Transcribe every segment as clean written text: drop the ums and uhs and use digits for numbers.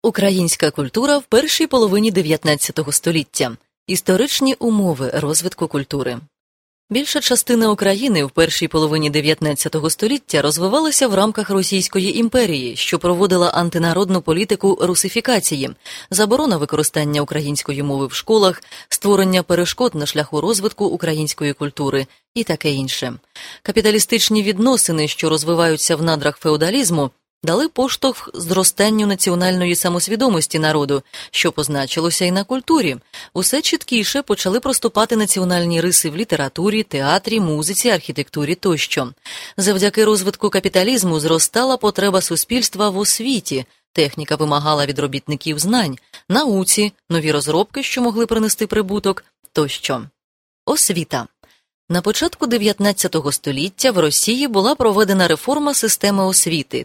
Українська культура в першій половині 19 століття. Історичні умови розвитку культури. Більша частина України в першій половині 19 століття розвивалася в рамках Російської імперії, що проводила антинародну політику русифікації, заборона використання української мови в школах, створення перешкод на шляху розвитку української культури і таке інше. Капіталістичні відносини, що розвиваються в надрах феодалізму, дали поштовх зростанню національної самосвідомості народу, що позначилося і на культурі. Усе чіткіше почали проступати національні риси в літературі, театрі, музиці, архітектурі тощо. Завдяки розвитку капіталізму зростала потреба суспільства в освіті, техніка вимагала від робітників знань, науці, нові розробки, що могли принести прибуток тощо. Освіта. На початку 19 століття в Росії була проведена реформа системи освіти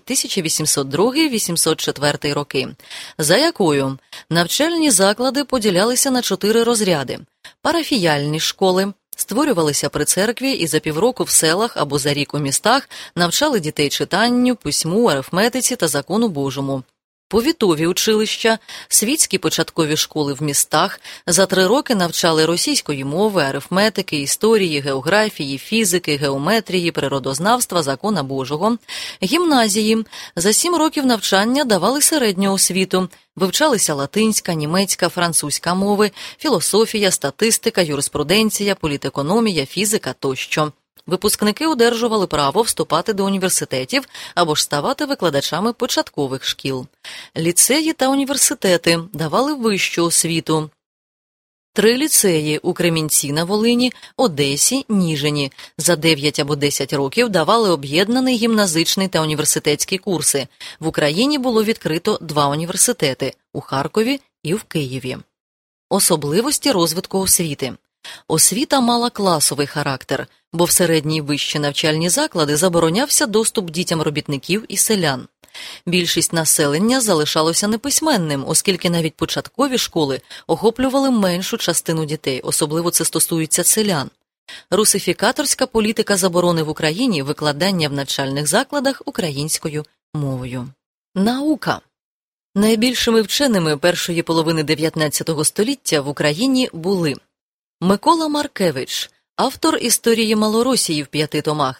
1802-1804 роки, за якою навчальні заклади поділялися на 4 розряди. Парафіяльні школи створювалися при церкві і за півроку в селах або за рік у містах навчали дітей читанню, письму, арифметиці та закону Божому. Повітові училища, світські початкові школи в містах за 3 роки навчали російської мови, арифметики, історії, географії, фізики, геометрії, природознавства, закона Божого. Гімназії за 7 років навчання давали середню освіту, вивчалися латинська, німецька, французька мови, філософія, статистика, юриспруденція, політекономія, фізика тощо. Випускники одержували право вступати до університетів або ж ставати викладачами початкових шкіл. Ліцеї та університети давали вищу освіту. 3 ліцеї у Кремінці на Волині, Одесі, Ніжині за 9 або 10 років давали об'єднаний гімназичний та університетські курси. В Україні було відкрито 2 університети – у Харкові і в Києві. Особливості розвитку освіти. Освіта мала класовий характер, бо в середні й вищі навчальні заклади заборонявся доступ дітям робітників і селян. Більшість населення залишалося неписьменним, оскільки навіть початкові школи охоплювали меншу частину дітей, особливо це стосується селян. Русифікаторська політика заборони в Україні викладання в навчальних закладах українською мовою. Наука. Найбільшими вченими першої половини 19 століття в Україні були Микола Маркевич, автор історії Малоросії в 5 томах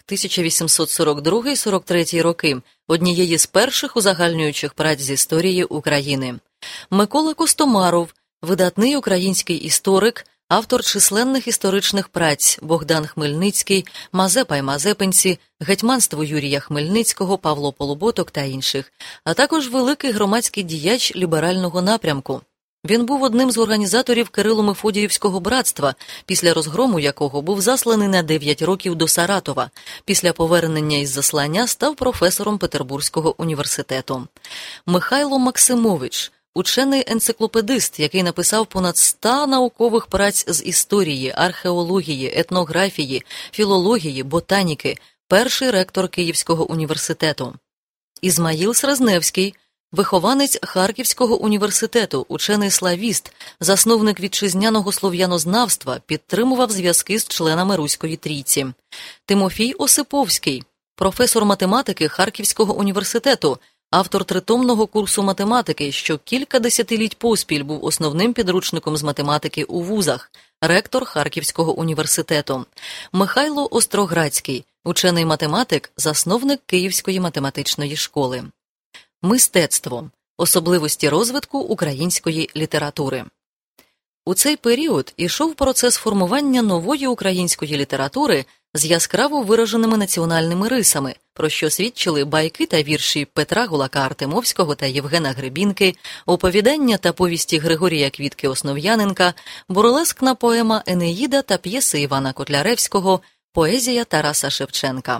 1842-43 роки, однієї з перших узагальнюючих праць з історії України. Микола Костомаров, видатний український історик, автор численних історичних праць Богдан Хмельницький, Мазепа й Мазепинці, Гетьманство Юрія Хмельницького, Павло Полуботок та інших, а також великий громадський діяч ліберального напрямку. Він був одним з організаторів Кирило-Мефодіївського братства, після розгрому якого був засланий на 9 років до Саратова. Після повернення із заслання став професором Петербурзького університету. Михайло Максимович – учений-енциклопедист, який написав понад 100 наукових праць з історії, археології, етнографії, філології, ботаніки, перший ректор Київського університету. Ізмаїл Срезневський – вихованець Харківського університету, учений-славіст, засновник вітчизняного слов'янознавства, підтримував зв'язки з членами Руської трійці. Тимофій Осиповський, професор математики Харківського університету, автор 3-томного курсу математики, що кілька десятиліть поспіль був основним підручником з математики у вузах, ректор Харківського університету. Михайло Остроградський, учений-математик, засновник Київської математичної школи. Мистецтво. Особливості розвитку української літератури. У цей період ішов процес формування нової української літератури з яскраво вираженими національними рисами, про що свідчили байки та вірші Петра Гулака Артемовського та Євгена Гребінки, оповідання та повісті Григорія Квітки-Основ'яненка, бурлескна поема «Енеїда» та п'єси Івана Котляревського, поезія Тараса Шевченка.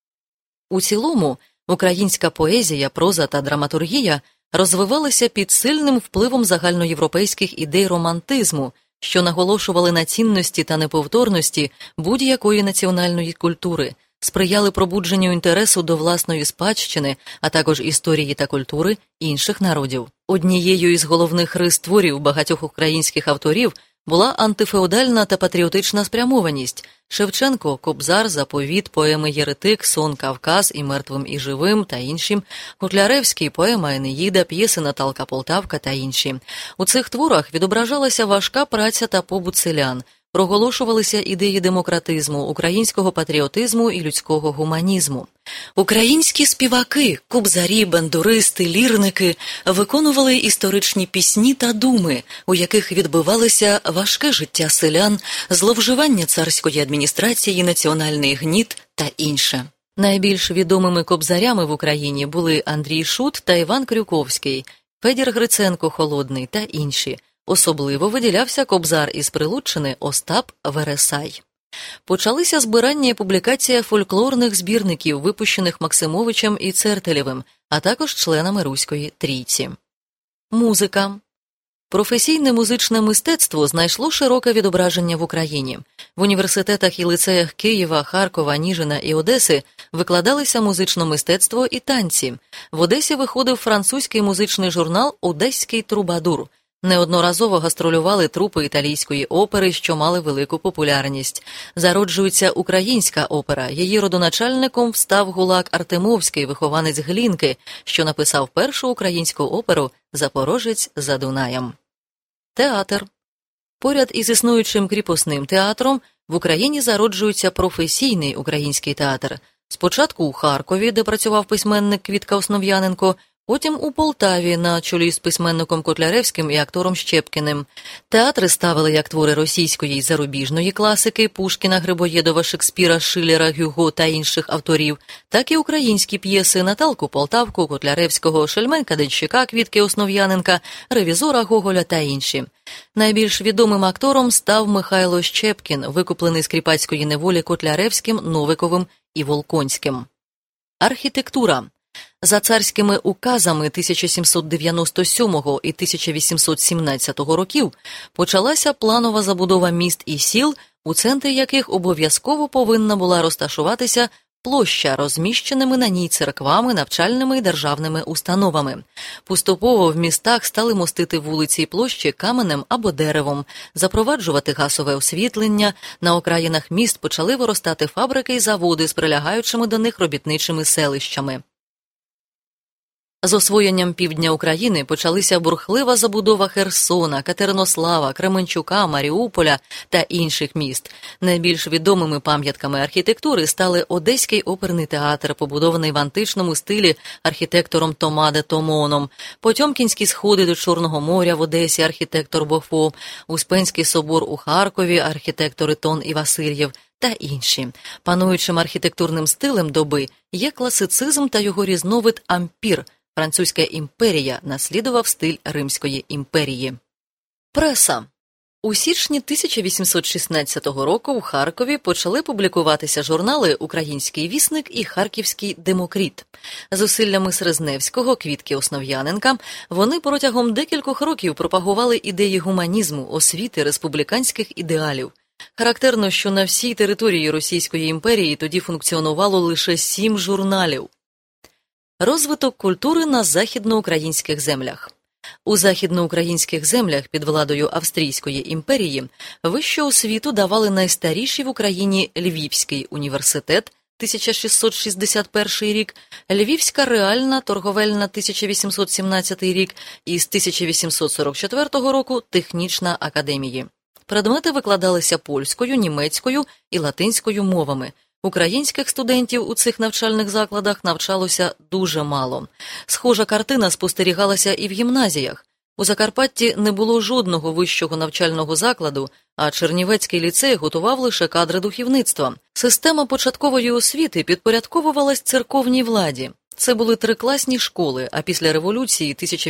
У цілому, українська поезія, проза та драматургія розвивалися під сильним впливом загальноєвропейських ідей романтизму, що наголошували на цінності та неповторності будь-якої національної культури, сприяли пробудженню інтересу до власної спадщини, а також історії та культури інших народів. Однією із головних рис творів багатьох українських авторів була антифеодальна та патріотична спрямованість. Шевченко, Кобзар, Заповіт, поеми «Єретик», «Сон, Кавказ» і «Мертвим і живим» та інші, Котляревський, поема «Енеїда», п'єси «Наталка Полтавка» та інші. У цих творах відображалася важка праця та побут селян, проголошувалися ідеї демократизму, українського патріотизму і людського гуманізму. Українські співаки, кобзарі, бандуристи, лірники виконували історичні пісні та думи, у яких відбивалося важке життя селян, зловживання царської адміністрації, національний гніт та інше. Найбільш відомими кобзарями в Україні були Андрій Шут та Іван Крюковський, Федір Гриценко Холодний та інші. Особливо виділявся кобзар із Прилуччини Остап Вересай. Почалися збирання і публікація фольклорних збірників, випущених Максимовичем і Цертелєвим, а також членами Руської Трійці. Музика. Професійне музичне мистецтво знайшло широке відображення в Україні. В університетах і лицеях Києва, Харкова, Ніжина і Одеси викладалися музичне мистецтво і танці. В Одесі виходив французький музичний журнал «Одеський трубадур». Неодноразово гастролювали трупи італійської опери, що мали велику популярність. Зароджується українська опера. Її родоначальником став Гулак Артемовський, вихованець Глінки, що написав першу українську оперу «Запорожець за Дунаєм». Театр. Поряд із існуючим кріпосним театром в Україні зароджується професійний український театр. Спочатку у Харкові, де працював письменник Квітка Основ'яненко, потім у Полтаві на чолі з письменником Котляревським і актором Щепкіним. Театри ставили як твори російської й зарубіжної класики Пушкіна, Грибоєдова, Шекспіра, Шиллера, Гюго та інших авторів, так і українські п'єси Наталку Полтавку, Котляревського, Шельменка Денщика, Квітки Основ'яненка, Ревізора Гоголя та інші. Найбільш відомим актором став Михайло Щепкін, викуплений з кріпацької неволі Котляревським, Новиковим і Волконським. Архітектура. За царськими указами 1797 і 1817 років почалася планова забудова міст і сіл, у центрі яких обов'язково повинна була розташуватися площа, розміщеними на ній церквами, навчальними і державними установами. Поступово в містах стали мостити вулиці і площі каменем або деревом, запроваджувати газове освітлення, на окраїнах міст почали виростати фабрики і заводи з прилягаючими до них робітничими селищами. З освоєнням півдня України почалися бурхлива забудова Херсона, Катеринослава, Кременчука, Маріуполя та інших міст. Найбільш відомими пам'ятками архітектури стали Одеський оперний театр, побудований в античному стилі архітектором Тома де Томоном, Потьомкінські сходи до Чорного моря в Одесі, архітектор Бофо, Успенський собор у Харкові, архітектори Тон і Васильєв та інші. Пануючим архітектурним стилем доби є класицизм та його різновид ампір. Французька імперія наслідував стиль Римської імперії. Преса. У січні 1816 року в Харкові почали публікуватися журнали «Український вісник» і «Харківський Демокріт». Зусиллями Срезневського, Квітки Основ'яненка вони протягом декількох років пропагували ідеї гуманізму, освіти, республіканських ідеалів. Характерно, що на всій території Російської імперії тоді функціонувало лише 7 журналів. Розвиток культури на західноукраїнських землях. У західноукраїнських землях під владою Австрійської імперії вищу освіту давали найстаріші в Україні Львівський університет 1661 рік, Львівська реальна торговельна 1817 рік і з 1844 року Технічна академії. Предмети викладалися польською, німецькою і латинською мовами. Українських студентів у цих навчальних закладах навчалося дуже мало. Схожа картина спостерігалася і в гімназіях. У Закарпатті не було жодного вищого навчального закладу, а Чернівецький ліцей готував лише кадри духовництва. Система початкової освіти підпорядковувалась церковній владі. Це були 3-класні школи, а після революції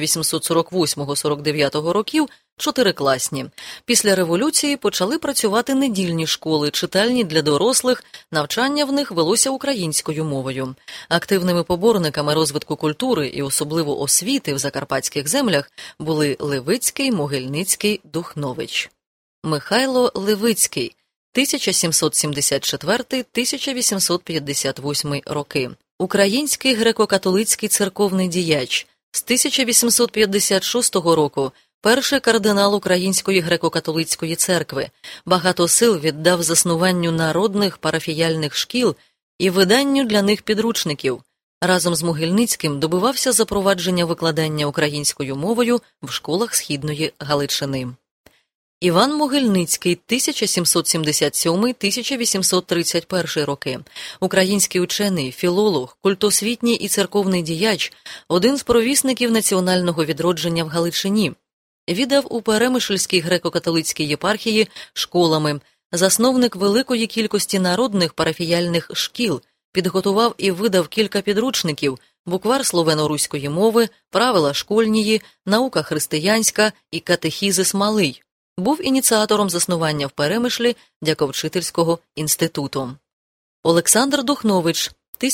1848-49 років – 4-класні. Після революції почали працювати недільні школи, читальні для дорослих, навчання в них велося українською мовою. Активними поборниками розвитку культури і особливо освіти в закарпатських землях були Левицький, Могильницький, Духнович. Михайло Левицький, 1774-1858 роки. Український греко-католицький церковний діяч. З 1856 року перший кардинал Української греко-католицької церкви, багато сил віддав заснуванню народних парафіяльних шкіл і виданню для них підручників. Разом з Могильницьким добивався запровадження викладання українською мовою в школах Східної Галичини. Іван Могильницький, 1777-1831 роки, український учений, філолог, культосвітній і церковний діяч, один з провісників національного відродження в Галичині. Віддав у Перемишльській греко-католицькій єпархії школами, засновник великої кількості народних парафіяльних шкіл, підготував і видав кілька підручників, буквар словено-руської мови, правила школьнії, наука християнська і катехізис малий. Був ініціатором заснування в Перемишлі Дяковчительського інституту. Олександр Духнович,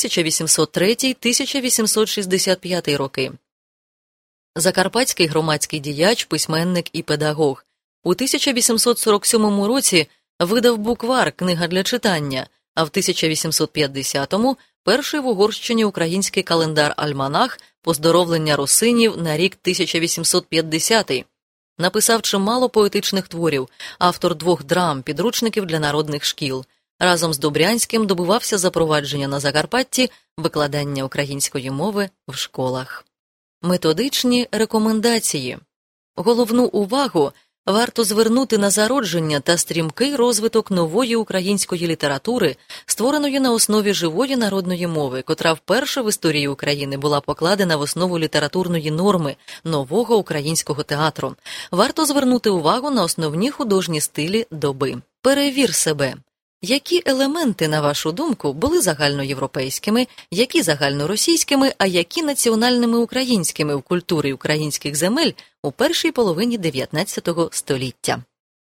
1803-1865 роки. Закарпатський громадський діяч, письменник і педагог. У 1847 році видав буквар «Книга для читання», а в 1850-му – перший в Угорщині український календар-альманах «Поздоровлення русинів» на рік 1850-й. Написав чимало поетичних творів, автор 2 драм, підручників для народних шкіл. Разом з Добрянським добивався запровадження на Закарпатті викладання української мови в школах. Методичні рекомендації. Головну увагу варто звернути на зародження та стрімкий розвиток нової української літератури, створеної на основі живої народної мови, котра вперше в історії України була покладена в основу літературної норми нового українського театру. Варто звернути увагу на основні художні стилі доби. Перевір себе. Які елементи, на вашу думку, були загальноєвропейськими, які загальноросійськими, а які національними українськими в культурі українських земель у першій половині 19 століття?